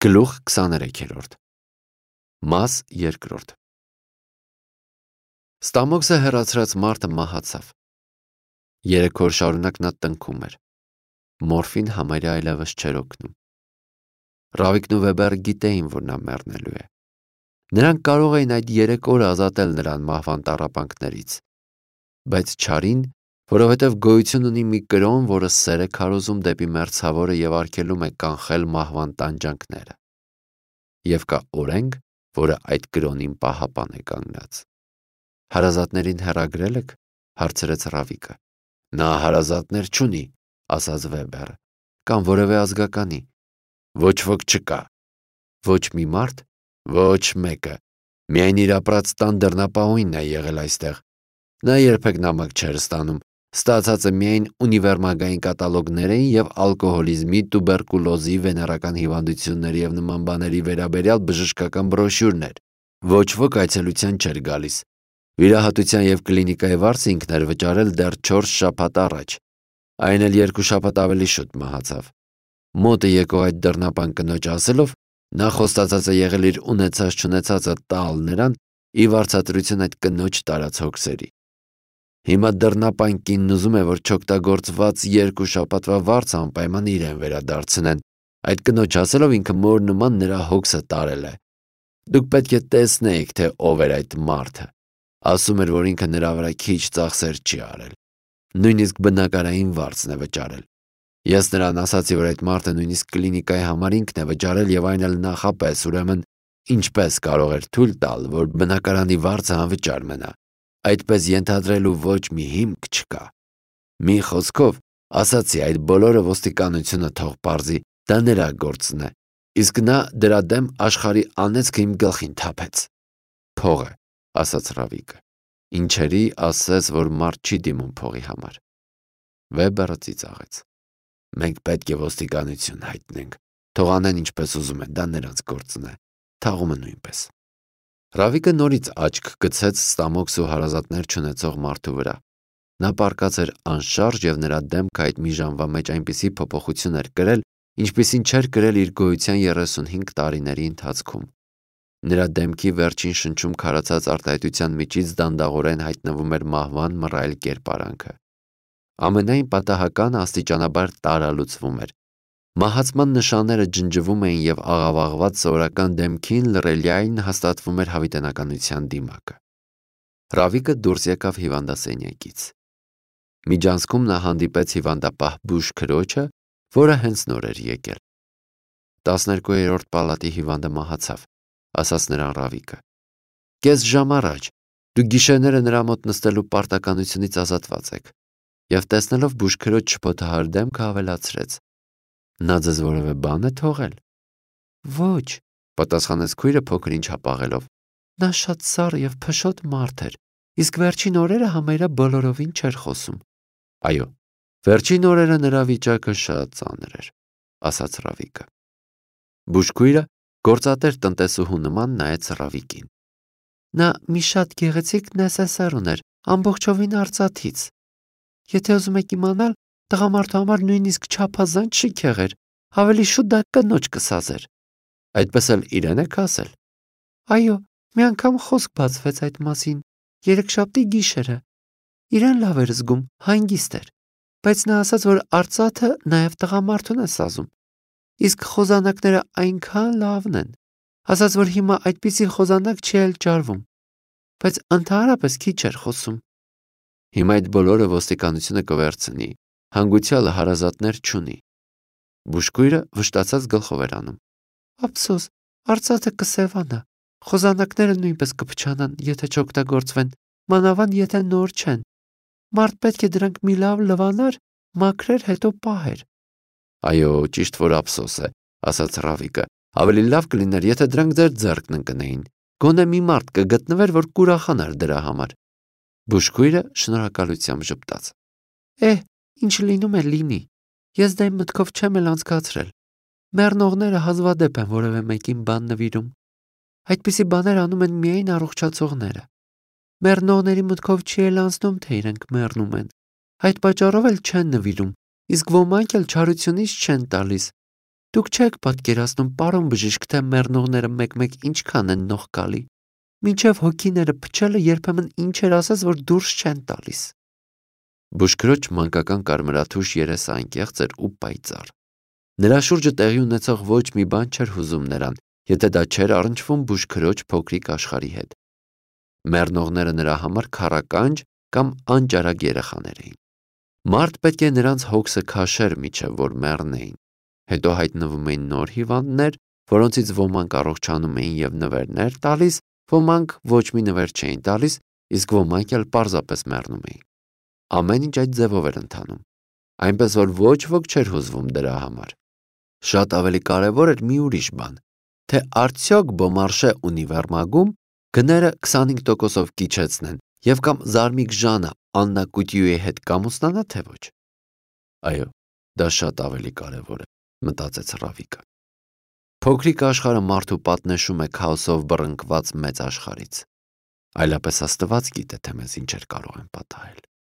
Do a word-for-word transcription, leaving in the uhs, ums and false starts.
Գլուխ քսաներեքերորդ Մաս երկրորդ Ստամոքսը հեռացրած մարդը մահացավ։ Երեք օր շարունակ նա տնքում էր։ Մորֆին համարյա այլևս չէր օգնում։ Ռավիկն ու Վեբերը գիտեին, որ նա մեռնելու է։ Նրանք կարող էին այդ երեք օրը ազատել նրան մահվան տառապանքներից, բայց չարին, որովհետև գոյություն ունի մի կրոն, որը սեր է քարոզում դեպի մեռցավորը և արգելում է կանխել մահվան տանջանքները։ Եվ կա օրենք, որը այդ կրոնին պահապան է կանգնած։ Հարազատներին հեռագրել եք, հարցրեց Ռավիկը։ Նա հարազատներ չունի, ասաց Վեբերը, կամ որևէ ազգականի։ Ոչ ոք չկա։ Ոչ մի մարդ, ոչ մեկը։ Միայն իր ապրած տան դռնապահույնն է եղել այստեղ։ Նա երբեք նամակ չէր ստանում, ստացածը միայն ունիվերմագային կատալոգներ էին և ալկոհոլիզմի, տուբերկուլոզի, վեներական հիվանդությունների և նման բաների վերաբերյալ բժշկական բրոշյուրներ։ Ոչ ոք այցելության չէր գալիս։ Վիրահատության և կլինիկայի վարձը ինքն էր վճարել դեռ չորս շաբաթ առաջ։ Այն էլ երկու շաբաթ ավելի շուտ մահացավ։ Մոտը եկող այդ դռնապան կնոջ ասելով, նա խոստացած է եղել իր ունեցած-չունեցածը տալ նրան ի վարձատրություն այդ կնոջ տարած հոգսերի։ Հիմա դռնապան կինն ուզում է, որ չօգտագործված երկու շաբաթվա վարձը անպայման իրեն վերադարձնեն, այդ կնոջ ասելով ինքը մոր նման նրա հոգսը տարել է։ Դուք պետք է տեսնեիք, թե ով էր այդ մարդը։ Ասում էր, որ ինքը նրա վրա քիչ ծախսեր չի արել։ Նույնիսկ բնակարային վարձն է վճարել։ Ես նրան ասացի, որ այդ մարդը նույնիսկ կլինիկայի համար ինքն է վճարել և այն էլ նախապես, ուրեմն ինչպես կարող էր թույլ տալ, որ բնակարանի վարձը անվճար մնա։ Այդպես ենթադրելու ոչ մի հիմք չկա։ Մի խոսքով, ասացի, այդ բոլորը ոստիկանությունը թող պարզի, դա նրա գործն է։ Իսկ նա դրա դեմ աշխարհի անեծքը իմ գլխին թափեց։ Փողը, ասաց Ռավիկը։ Ինչերի ասես, որ մարդ չի դիմում փողի համար։ Վեբերը ծիծաղեց։ Մենք պետք է ոստիկանություն հայտնենք։ Թող անեն ինչպես ուզում են, դա նրանց գործն է։ Թաղումը նույնպես։ Ռավիկը նորից աչք գցեց Ստամոքս ու հարազատներ չունեցող մարդու վրա։ Նա պառկած էր անշարժ և նրա դեմքը այդ մի ժամվա մեջ այնպիսի փոփոխություն էր կրել, ինչպիսին չէր կրել իր գոյության երեսունհինգ տարիների ընթացքում։ Նրա դեմքի վերջին շնչում քարացած արտահայտության միջից դանդաղորեն հայտնվում էր մահվան մռայլ կերպարանքը։ Ամենայն պատահականը աստիճանաբար տարալուծվում էր։ Մահացման նշանները ջնջվում էին և աղավաղված սովորական դեմքին լռելիայն հաստատվում էր հավիտենականության դիմակը։ Ռավիկը դուրս եկավ հիվանդասենյակից։ Միջանցքում նա հանդիպեց հիվանդապահ Բուշ քրոջը, որը հենց նոր էր եկել։ Տասներկուերորդ պալատի հիվանդը մահացավ, ասաց նրան Ռավիկը։ Կես ժամ առաջ դուք գիշերները նրա մոտ նստելու պարտականությունից ազատված եք։ Եվ տեսնելով Բուշ քրոջ շփոթահար դեմքը ավելացրեց. Նա ձեզ որևէ բան է թողել։ Ոչ, պատասխանեց քույրը փոքր ինչ հապաղելով։ Նա շատ սառը և փշոտ մարդ էր, իսկ վերջին օրերը համարյա բոլորովին չէր խոսում։ Այո, վերջին օրերը նրա վիճակը շատ ծանր էր, ասաց Ռավիկը։ Բուժքույրը գործատեր տնտեսուհու նման նայեց Ռավիկին։ Նա մի շատ գեղեցիկ նեսեսեր ուներ, ամբողջովին արծաթից։ Եթե ուզում եք իմանալ, տղամարդու համար նույնիսկ չափազանց շիք եղեր, ավելի շուտ դա կնոջ կսազեր։ Այդպես էլ իրեն եք ասել։ Այո, մի անգամ խոսք բացվեց այդ մասին, երեքշաբթի գիշերը։ Իրեն լավ էր զգում, հանգիստ էր, բայց նա ասաց, որ արծաթը նաև տղամարդուն է սազում։ Իսկ խոզանակները այնքան լավն են։ Ասաց, որ հիմա այդպիսի խոզանակ չի էլ ջարվում, բայց ընդհանրապես քիչ էր խոսում։ Հիմա այդ բոլորը ոստիկանությունը կվերցնի, հանգուցյալը հարազատներ չունի։ Բուժքույրը վշտացած գլխով էր անում։ Ափսոս, արծաթը կսևանա, խոզանակները նույնպես կփչանան, եթե չօգտագործվեն, մանավանդ եթե նոր չեն։ Մարդ պետք է դրանք մի լավ լվանար, մաքրեր, հետո պահեր։ Այո, ճիշտ որ ափսոս է, ասաց Ռավիկը։ Ավելի լավ կլիներ, եթե դրանք ձեր ձեռքն ընկնեին։ Գոնե մի մարդ կգտնվեր, որ կուրախանար դրա համար։ Բուժքույրը շնորհակալությամբ ժպտաց։ Էհ, ինչ լինում է լինի։ Ես դա իմ մտքով չեմ էլ անցկացրել։ Մեռնողները հազվադեպ են որևէ մեկին բան նվիրում։ Այդպիսի բաներ անում են միայն առողջացողները։ Մեռնողների մտքով չի էլ անցնում, թե իրենք մեռնում են։ Այդ պատճառով էլ չեն նվիրում, իսկ ոմանք էլ չարությունից չեն տալիս։ Դուք չեք պատկերացնում, պարոն բժիշկ, թե մեռնողները մեկ-մեկ ինչքան են նող գալի։ Մինչև հոգիները փչելը երբեմն ինչեր ասես, որ դուրս չեն տալիս։ Բուժքրոջ մանկական կարմրաթուշ երեսը անկեղծ էր ու պայծառ։ Նրա շուրջը տեղի ունեցող ոչ մի բան չէր հուզում նրան, եթե դա չէր առնչվում բուժքրոջ փոքրիկ աշխարհի հետ։ Մեռնողները նրա համար քառականջ կամ անճարակ երեխաներ էին։ Մարդ պետք է նրանց հոգսը քաշեր միջև որ մեռնեին։ Հետո հայտնվում էին նոր հիվանդներ, որոնցից ոմանք առողջանում էին եւ նվերներ տալիս, ոմանք ոչ մի նվեր չէին տալիս, իսկ ոմանք էլ պարզապես մեռնում էին։ Ամեն ինչ այդ ձևով էր ընթանում, այնպես որ ոչ ոք չէր հուզվում դրա համար։ Շատ ավելի կարևոր էր մի ուրիշ բան, թե արդյոք Բոմարշե ունիվերմագում գները քսանհինգ տոկոսով կիչեցնեն եւ կամ Զարմիկ Ժանը Աննա Կուտյուի հետ կամուսնանա թե ոչ։ Այո, դա շատ ավելի կարևոր է, մտածեց Ռավիկը։ Փոքրիկ աշխարհը մարդու պատնեշում է քաոսով բռնկված մեծ աշխարհից։ Այլապես Աստված գիտե, թե մեզ ինչեր կարող են պատահել։